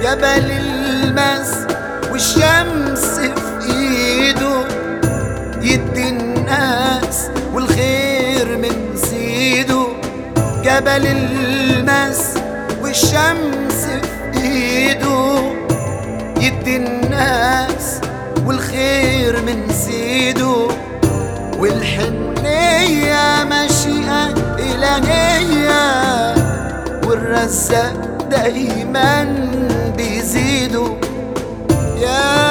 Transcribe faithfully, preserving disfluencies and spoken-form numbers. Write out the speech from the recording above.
جبل المس والشمس في ايده، يدي الناس والخير من سيده. جبل المس والشمس في ايده، يدي الناس والخير من سيده. والحنية مشيئة إلهية، والرزاق دايما بيزيدوا. يا